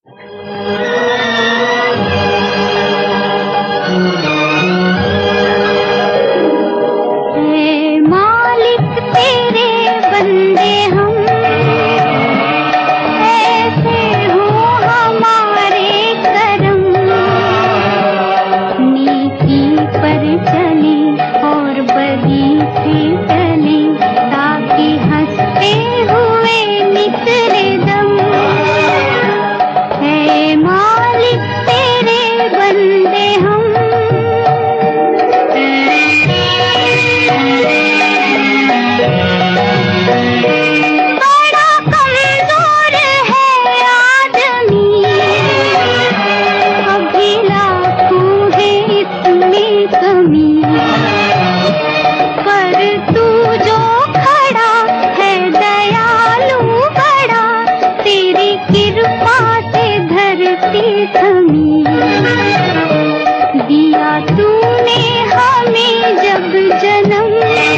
दिया तूने हमें जब जन्म,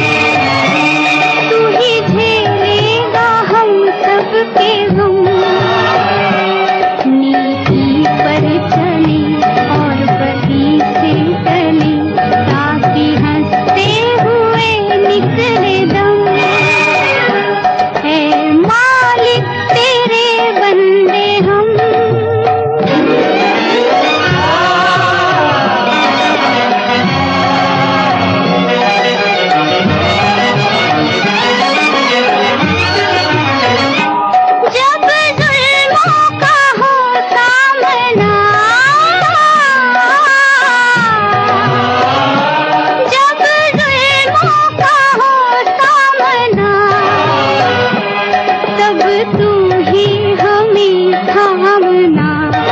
तू ही झेलेगा हम सबके गम। नीति पर चले और बदी से टले, ताकि हंसते हुए निकले दम। है मालिक तेरे बंदे हम, तू ही हमें थामना।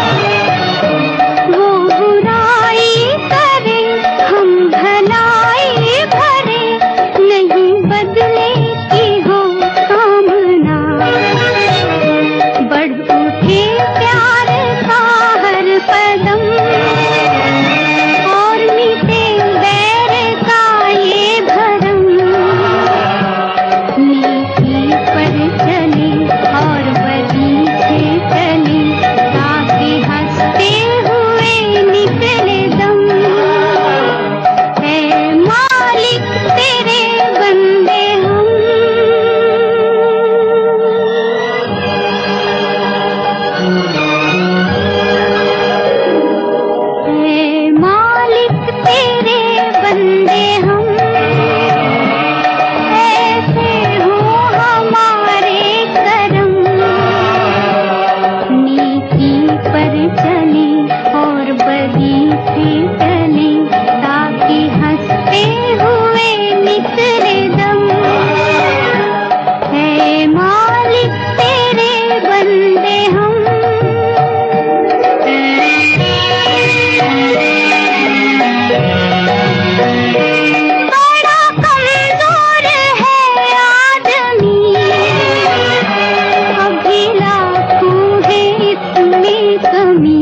वो बुराई करे हम भलाई भरे, नहीं बदले की हो कामना। बढ़ उठे प्यार का हर कदम, और मिटे बैर का ये भरम। नीति पर चले और बदी से चले, ताकि हंसते हुए निकले दम। है मालिक तेरे बंदे हम। है मालिक तेरे बंदे हम, पर चले और बदी से टले, ताकि हंसते हुए निकले दम। है मालिक तेरे बंदे हम। बड़ा कमजोर है आदमी, अभी लाखों है इसमें कमी।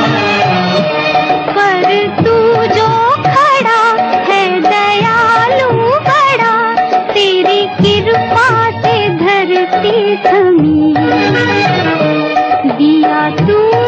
पर तू जो खड़ा है दयालु बड़ा, तेरी कृपा से धरती थमी। दिया तू